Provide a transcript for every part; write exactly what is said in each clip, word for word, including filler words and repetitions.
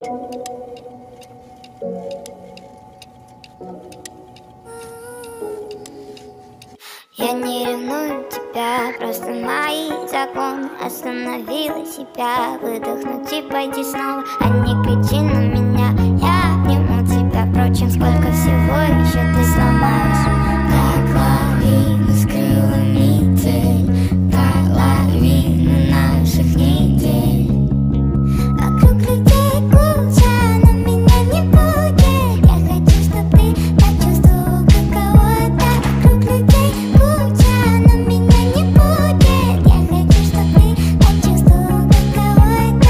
Я не ревную тебя, просто мои законы. Остановила себя, выдохнуть и пойти снова. А не кричи на меня, я обниму тебя. Впрочем, сколько всего еще ты сломаешь. Как лавина скрыла метель, как лавина наших недель. Вокруг людей куча, но меня не будет. Я хочу, чтоб ты почувствовал, каково это. Вокруг людей куча, но меня не будет. Я хочу, чтоб ты почувствовал, каково это.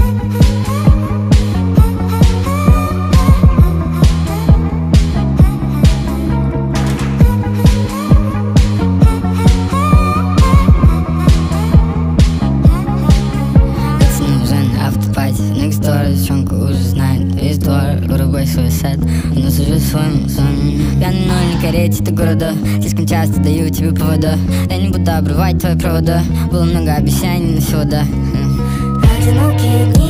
Автопати, next door, девчонка уже знает весь двор, вырубай свой сет, у нас уже свой музон. Я на ноль, не карете, ты города, слишком часто даю тебе повода. Я не буду обрывать твои провода, было много обещаний на сегодня. Одинокие дни.